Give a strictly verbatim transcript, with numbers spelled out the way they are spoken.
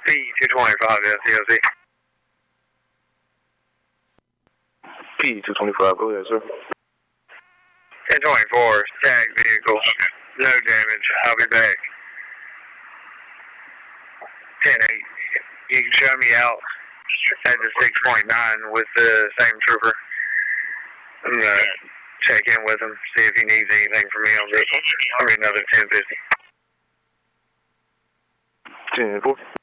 P two twenty-five L C O C. P two twenty-five, go ahead, sir. ten twenty-four, tag vehicle. No damage. I'll be back. ten eight. You can show me out at the six point nine with the same trooper. I'm going to check in with him, see if he needs anything from me on this one. I'll be another ten fifty. ten four.